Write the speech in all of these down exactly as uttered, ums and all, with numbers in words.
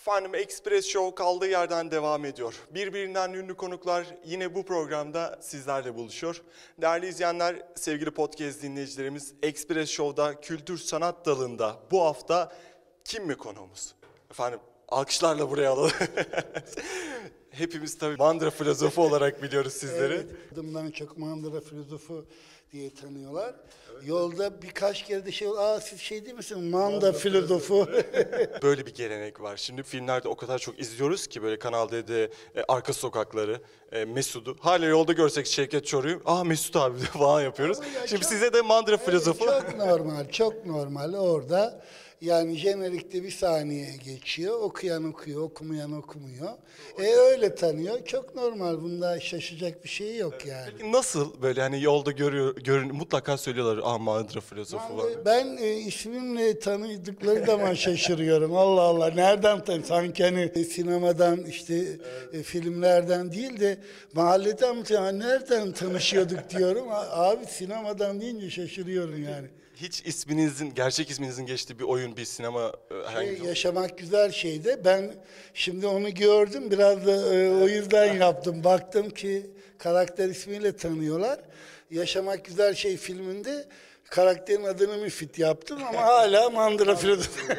Efendim Express Show kaldığı yerden devam ediyor. Birbirinden ünlü konuklar yine bu programda sizlerle buluşuyor. Değerli izleyenler, sevgili podcast dinleyicilerimiz, Express Show'da kültür sanat dalında bu hafta kim mi konuğumuz? Efendim alkışlarla buraya alalım. Hepimiz tabii Mandıra filozofu olarak biliyoruz sizleri. Evet, adımdan çok Mandıra filozofu diye tanıyorlar. Evet. Yolda birkaç kere de şey, aa siz şey değil misiniz? Manda filozofu. Böyle bir gelenek var. Şimdi filmlerde o kadar çok izliyoruz ki böyle Kanal D'de e, Arka Sokakları, e, Mesut'u. Hala yolda görsek Şevket Çoruh'u, aa Mesut abi falan yapıyoruz. Şimdi çok, size de Mandıra filozofu. Evet, çok normal, çok normal orada. Yani jenerikte bir saniye geçiyor. Okuyan okuyor, okumayan okumuyor. E öyle tanıyor. Çok normal. Bunda şaşacak bir şey yok yani. Peki nasıl böyle hani yolda görüyor, görün mutlaka söylüyorlar, aa Mandıra filozofu var. Ben e, ismimle tanıdıkları zaman şaşırıyorum. Allah Allah, nereden tanı? Sanki hani e, sinemadan işte evet. e, filmlerden değil de mahalleden mi? Yani nereden tanışıyorduk diyorum. Abi sinemadan deyince şaşırıyorum yani. Hiç isminizin, gerçek isminizin geçtiği bir oyun, bir sinema herhangi şey, Yaşamak güzel şeydi. Ben şimdi onu gördüm, biraz da e, o yüzden yaptım. Baktım ki karakter ismiyle tanıyorlar. Yaşamak Güzel Şey filminde karakterin adını Müfit yaptım ama hala Mandıra filozofu.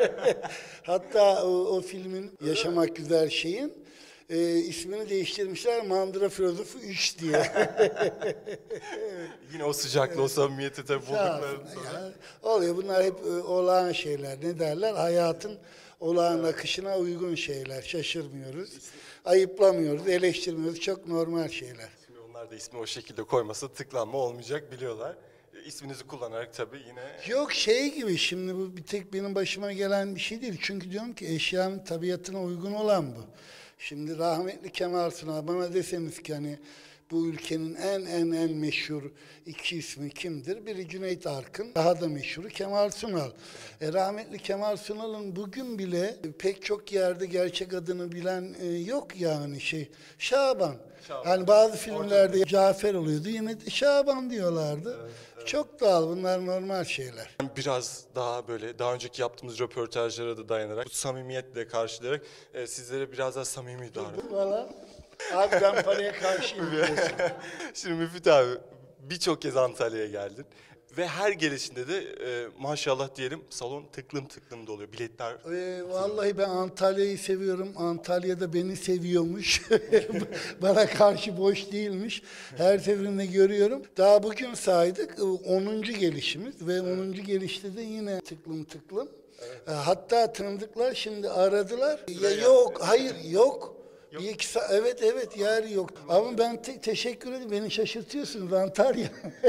Hatta o, o filmin Yaşamak Güzel Şey'in E, ismini değiştirmişler, Mandıra Filozofu üç diye. Yine o sıcaklığı, o samimiyeti tabii buldukları sonra. Ya, oluyor, bunlar hep e, olağan şeyler, ne derler, hayatın olağan akışına uygun şeyler, şaşırmıyoruz, ayıplamıyoruz, eleştirmiyoruz, çok normal şeyler. Şimdi onlar da ismi o şekilde koymasa tıklanma olmayacak biliyorlar. İsminizi kullanarak tabii yine... Yok şey gibi, şimdi bu bir tek benim başıma gelen bir şey değil, çünkü diyorum ki eşyanın tabiatına uygun olan bu. Şimdi rahmetli Kemal Sunal bana deseniz ki hani bu ülkenin en en en meşhur iki ismi kimdir? Biri Cüneyt Arkın, daha da meşhuru Kemal Sunal. E, rahmetli Kemal Sunal'ın bugün bile pek çok yerde gerçek adını bilen e, yok yani şey. Şaban. Şaban. Yani bazı filmlerde Orada... Cafer oluyordu, yine de Şaban diyorlardı. Evet, evet. Çok doğal, bunlar normal şeyler. Biraz daha böyle daha önceki yaptığımız röportajlara da dayanarak, bu samimiyetle karşılayarak e, sizlere biraz daha samimi davranıyorum. Valla. Abi ben paraya karşıyım diyorsun. Şimdi Müfit abi birçok kez Antalya'ya geldin. Ve her gelişinde de e, maşallah diyelim salon tıklım tıklım doluyor. Biletler... Ee, vallahi ben Antalya'yı seviyorum. Antalya'da beni seviyormuş. Bana karşı boş değilmiş. Her seferinde görüyorum. Daha bugün saydık. onuncu gelişimiz ve onuncu gelişte de yine tıklım tıklım. Evet. Hatta tanıdıklar şimdi aradılar. Ya yok, hayır yok. Yok. Bir iki sa- evet evet yer yok. Ama ben te- teşekkür ederim. Beni şaşırtıyorsunuz Antalya.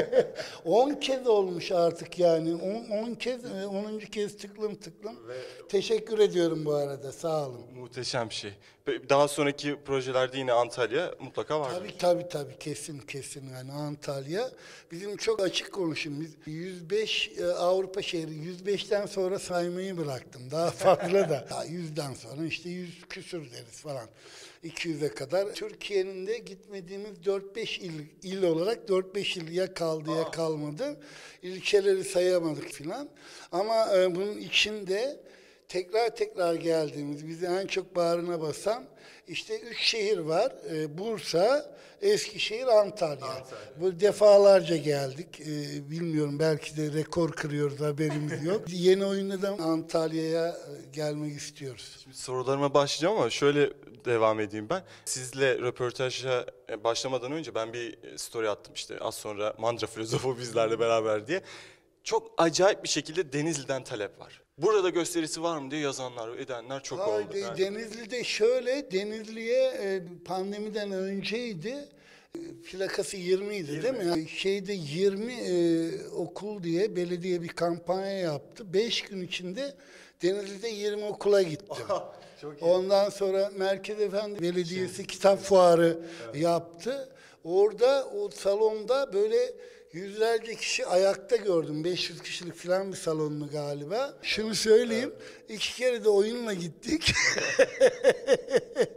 on kez olmuş artık yani. on kez, onuncu kez tıklım tıklım. Ve teşekkür ediyorum bu arada. Sağ olun. Muhteşem bir şey. Daha sonraki projelerde yine Antalya mutlaka var. Tabii tabii tabii kesin kesin yani Antalya. Bizim çok açık konuşayım. Biz yüz beş e, Avrupa şehri, yüz beşten sonra saymayı bıraktım. Daha fazla da. Daha yüzden sonra işte yüz küsür deriz falan. iki yüze kadar. Türkiye'nin de gitmediğimiz dört beş il, il olarak dört beş il ya kaldı ya kalmadı. İlçeleri sayamadık filan. Ama e, bunun içinde tekrar tekrar geldiğimiz, bizi en çok bağrına basan işte üç şehir var. E, Bursa, Eskişehir, Antalya. Antalya. Bu defalarca geldik. E, bilmiyorum, belki de rekor kırıyoruz, haberimiz yok. Yeni oyunda da Antalya'ya gelmek istiyoruz. Şimdi sorularıma başlayacağım ama şöyle devam edeyim ben. Sizle röportaja başlamadan önce ben bir story attım işte az sonra Mandıra filozofu bizlerle beraber diye. Çok acayip bir şekilde Denizli'den talep var. Burada gösterisi var mı diye yazanlar, edenler çok Ay, oldu. De, yani. Denizli'de şöyle, Denizli'ye e, pandemiden önceydi. E, plakası yirmiydi yirmi. Değil mi? Yani şeyde yirmi e, okul diye belediye bir kampanya yaptı. beş gün içinde Denizli'de yirmi okula gittim. Çok iyi. Ondan sonra Merkez Efendi Belediyesi şey, kitap fuarı evet. yaptı. Orada o salonda böyle yüzlerce kişi ayakta gördüm. beş yüz kişilik falan bir salonlu galiba. Şunu söyleyeyim, evet. iki kere de oyunla gittik.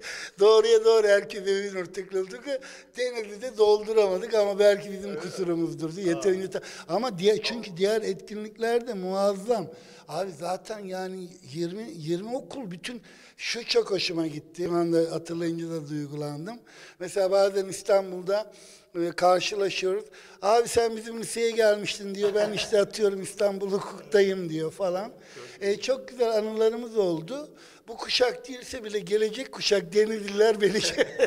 Doğruya doğru herkes övünür tıkıldık. Denizli'de dolduramadık ama belki bizim kusurumuzdur. Yeterince ta- ama diğer, çünkü diğer etkinlikler de muazzam. Abi zaten yani yirmi yirmi okul bütün şu çok hoşuma gitti. Şu anda hatırlayınca da duygulandım. Mesela bazen İstanbul'da e, karşılaşıyoruz. Abi sen bizim liseye gelmiştin diyor. Ben işte atıyorum İstanbul hukuktayım diyor falan. E, çok güzel anılarımız oldu. Bu kuşak değilse bile gelecek kuşak Denizliler beni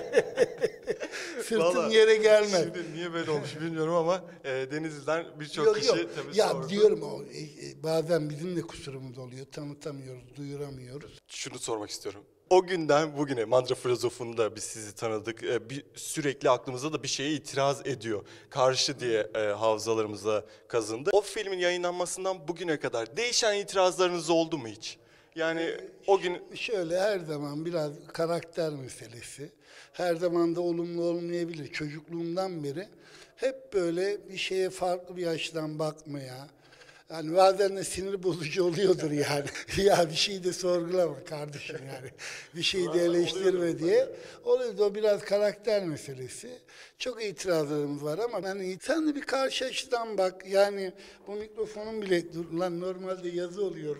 sırtım Vallahi yere gelmez. Şimdi niye böyle olmuş bilmiyorum ama e, Denizli'den birçok Yok kişi yok. tabii Ya sordu. diyorum o e, e, bazen bizim de kusurumuz oluyor. Tanıtamıyoruz, duyuramıyoruz. Şunu sormak istiyorum. O günden bugüne Mandıra Filozofu'nda biz sizi tanıdık. E, bir, sürekli aklımızda da bir şeye itiraz ediyor. Karşı diye e, hafızalarımıza kazındı. O filmin yayınlanmasından bugüne kadar değişen itirazlarınız oldu mu hiç? Yani o gün Şöyle her zaman biraz karakter meselesi. Her zaman da olumlu olmayabilir. Çocukluğumdan beri hep böyle bir şeye farklı bir açıdan bakmaya, yani bazen de sinir bozucu oluyordur yani. Ya bir şeyi de sorgulama kardeşim yani. Bir şeyi de eleştirme diye. Oluyordu, o biraz karakter meselesi. Çok itirazlarımız var ama hani sen de bir karşı açıdan bak. Yani bu mikrofonun bile dur lan normalde yazı oluyor.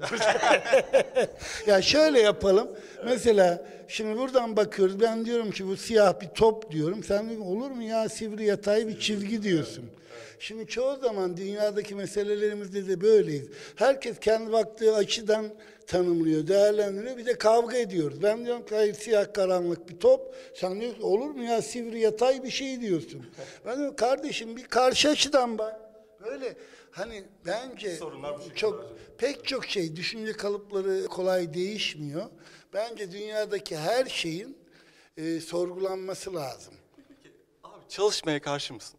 Ya şöyle yapalım. Mesela şimdi buradan bakıyoruz. Ben diyorum ki bu siyah bir top diyorum. Sen diyorsun olur mu ya sivri yatay bir çizgi diyorsun. Şimdi çoğu zaman dünyadaki meselelerimizde de böyleyiz. Herkes kendi baktığı açıdan tanımlıyor, değerlendiriyor. Bir de kavga ediyoruz. Ben diyorum ki hayır siyah karanlık bir top. Sen diyorsun ki olur mu ya sivri yatay bir şey diyorsun. Ben diyorum kardeşim bir karşı açıdan bak. Böyle hani bence çok pek çok şey düşünce kalıpları kolay değişmiyor. Bence dünyadaki her şeyin e, sorgulanması lazım. abi çalışmaya karşı mısın?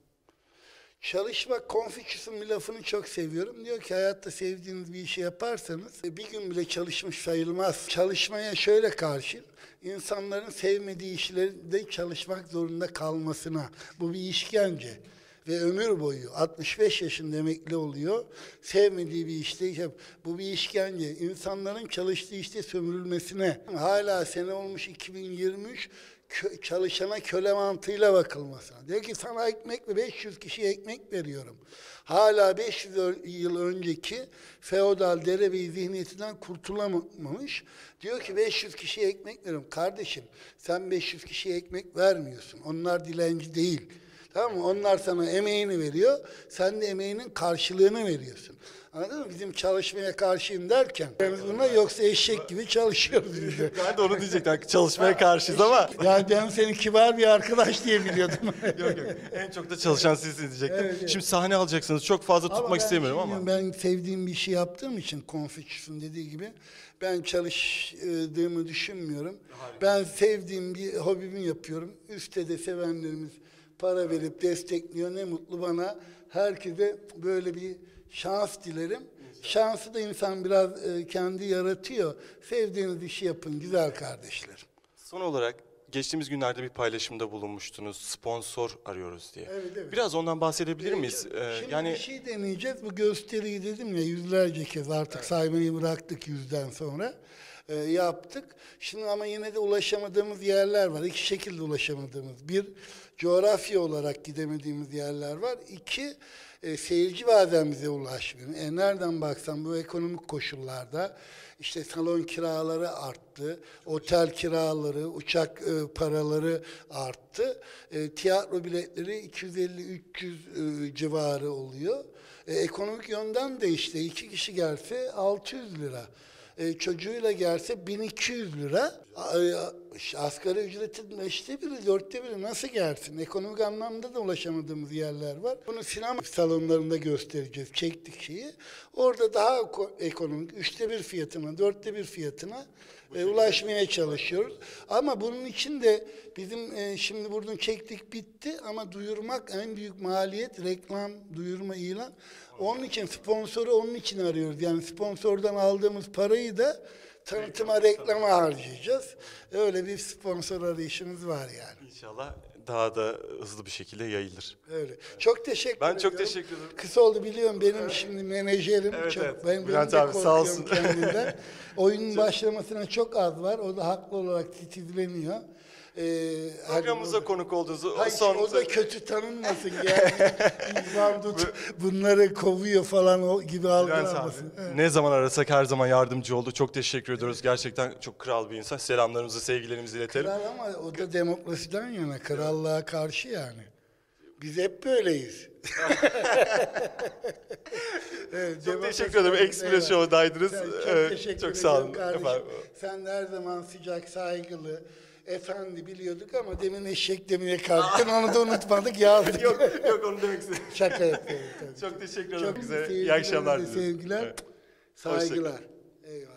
Çalışmak, Confucius'un bir lafını çok seviyorum. Diyor ki hayatta sevdiğiniz bir işi yaparsanız bir gün bile çalışmış sayılmaz. Çalışmaya şöyle karşı, insanların sevmediği işlerde çalışmak zorunda kalmasına. Bu bir işkence. Ve ömür boyu altmış beş yaşında emekli oluyor. Sevmediği bir işte yap. Bu bir işkence. İnsanların çalıştığı işte sömürülmesine. Hala sene olmuş iki bin yirmi üç. Kö, çalışana köle mantığıyla bakılmasına. Diyor ki sana ekmek ve beş yüz kişiye ekmek veriyorum. Hala beş yüz yıl önceki feodal derebeyi zihniyetinden kurtulamamış. Diyor ki beş yüz kişiye ekmek veriyorum. Kardeşim sen beş yüz kişiye ekmek vermiyorsun. Onlar dilenci değil. Tamam mı? Onlar sana emeğini veriyor. Sen de emeğinin karşılığını veriyorsun. Anladın mı? Bizim çalışmaya karşıyım derken buna yoksa eşek gibi çalışıyoruz biz de. Ben de onu diyecektim. Çalışmaya karşıyız ama. Ya ben seni kibar bir arkadaş diye biliyordum. Yok yok. En çok da çalışan sizsiniz diyecektim. Evet, evet. Şimdi sahne alacaksınız. Çok fazla Ama tutmak ben istemiyorum şey ama. diyorum, ben sevdiğim bir işi yaptığım için Confucius'un dediği gibi ben çalıştığımı düşünmüyorum. Ben sevdiğim bir hobimi yapıyorum. Üstte de sevenlerimiz para verip destekliyor. Ne mutlu bana. Herkese böyle bir şans dilerim. Şansı da insan biraz e, kendi yaratıyor. Sevdiğiniz işi yapın güzel kardeşlerim. Son olarak geçtiğimiz günlerde bir paylaşımda bulunmuştunuz. Sponsor arıyoruz diye. Evet, evet. Biraz ondan bahsedebilir miyiz? Ee, Şimdi yani bir şey deneyeceğiz. Bu gösteriyi dedim ya yüzlerce kez artık saymayı bıraktık yüzden sonra. E, yaptık. Şimdi ama yine de ulaşamadığımız yerler var. İki şekilde ulaşamadığımız. Bir, coğrafya olarak gidemediğimiz yerler var. İki, e, seyirci bazen bize ulaşmıyor. E, nereden baksan bu ekonomik koşullarda işte salon kiraları arttı, otel kiraları, uçak e, paraları arttı. E, tiyatro biletleri iki yüz elli üç yüz e, civarı oluyor. E, ekonomik yönden de işte iki kişi gelse altı yüz lira. E, çocuğuyla gelse bin iki yüz lira. E, asgari ücretin beşte biri, dörtte biri nasıl gelsin? Ekonomik anlamda da ulaşamadığımız yerler var. Bunu sinema salonlarında göstereceğiz. Çektik şeyi. Orada daha ekonomik, üçte bir fiyatına, dörtte bir fiyatına e, ulaşmaya çalışıyoruz. Ama bunun için de bizim e, şimdi buradan çektik bitti ama duyurmak en büyük maliyet reklam, duyurma, ilan. Onun için sponsoru onun için arıyoruz. Yani sponsordan aldığımız parayı da tanıtıma, reklama harcayacağız. Öyle bir sponsor arayışımız var yani. İnşallah daha da hızlı bir şekilde yayılır. Öyle. Çok teşekkür Ben ediyorum. çok teşekkür ederim. Kısa oldu biliyorum, benim şimdi menajerim Evet, çok. evet. Ben benim Bülent de abi, sağ korkuyorum olsun. kendinden. Oyunun başlamasına çok az var. O da haklı olarak titizleniyor. Ee, Programımıza hadi- konuk olduğunuzu Hayır, son... o da kötü tanınmasın yani. İzban tut, bunları kovuyor falan o gibi Bülent abi, algılanmasın. Evet. ne zaman arasak her zaman yardımcı oldu. Çok teşekkür ediyoruz. Gerçekten çok kral bir insan. Selamlarımızı, sevgilerimizi iletelim. Kral ama o da demokrasiden yana, krallığa karşı yani. Biz hep böyleyiz. Evet, Çok demokrasi- teşekkür ederim. Express Eyvallah. Show'daydınız. Sen- Çok Ee, teşekkür çok ederim sağ olun kardeşim. efendim. Sen de her zaman sıcak, saygılı, efendi biliyorduk ama demin eşek demeye kalktın, onu da unutmadık, yazdık. Yok, yok onu demek istedim. Şaka yapıyorum tabii. Çok teşekkür ederim Çok bize. İyi sevgiler, akşamlar de diliyorum. sevgiler, Evet. saygılar. Eyvallah.